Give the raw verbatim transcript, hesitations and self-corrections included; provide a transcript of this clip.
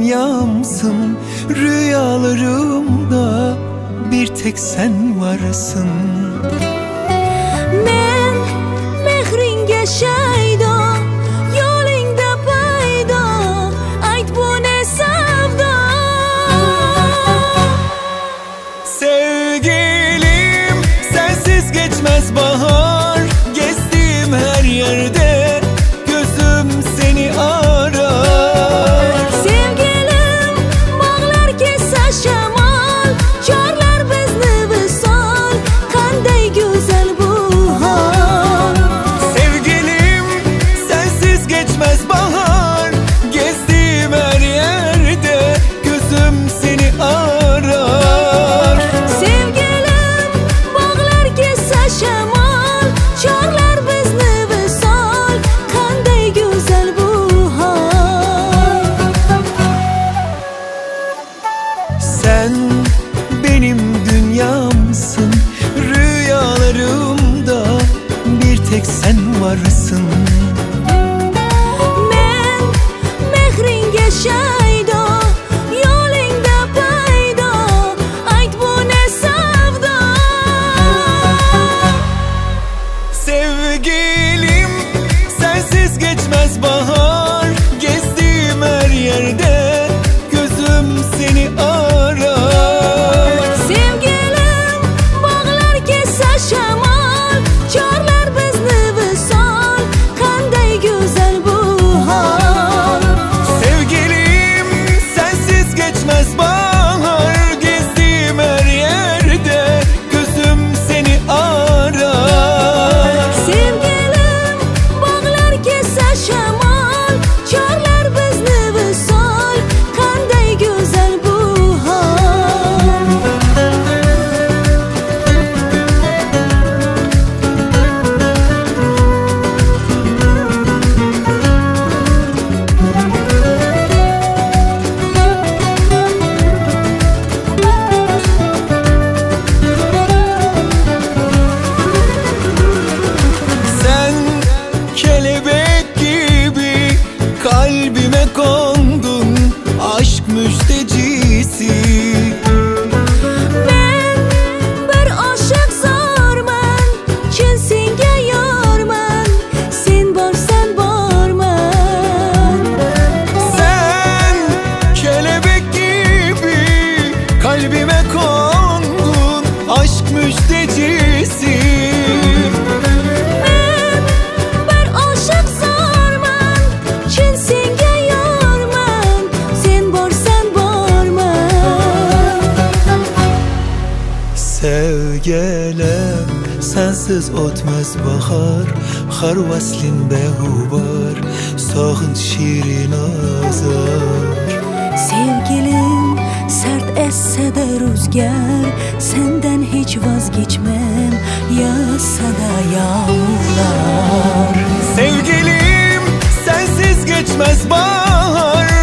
dünyamsın. Rüyalarımda bir tek sen varsın. Men mehringe shaydo, yo'lingda paydo, ayt bu ne savdo. Sevgilim, sensiz geçmez bahar. Gezdiğim her yerde gözüm seni arar. Sevgilim, bağlar kessa shamol, chorlar bizni visol, qanday go'zal bu hol. Sevgilim, sensiz geçmez bahar. Gezdiğim her yerde gözüm seni arar. Sevgilim, bağlar kessa shamol, chorlar bizni visol, qanday go'zal bu hol. Sen benim dünyamsın. Rüyalarımda bir tek sen varsın. Men mehringe shaydo, yo'lingda paydo, ayt bu ne savdo. Sevgilim, sensiz geçmez bahar. Gezdiğim her yerde gözüm seni arar. Sevgilim, bağlar kessa shamol, chorlar bizni visol, qanday go'zal bu hol. Sevgilim, sensiz geçmez bahar. Gezdiğim her yerde gözüm seni arar. Sevgilim, bağlar kessa shamol, chorlar bizni visol, qanday go'zal bu hol. Sen kelebek gibi kalbime kondun, aşk müjdecisi. Men bir oshiq zorman, chin senga yorman, sen borsan borman. Sen kelebek gibi kalbime kondun, aşk müjdecisi. Men bir oshiq zorman, chin senga yorman, sen borsan borman. Sevgelem, sensiz o'tmas bahor. Har vaslin beg'ubor, sog'inch shirin azor. Sevgilim, sert essa-da rüzgar, senden hiç vazgeçmem, yağsa-da yağmurlar. Sevgilim, sensiz geçmez bahar.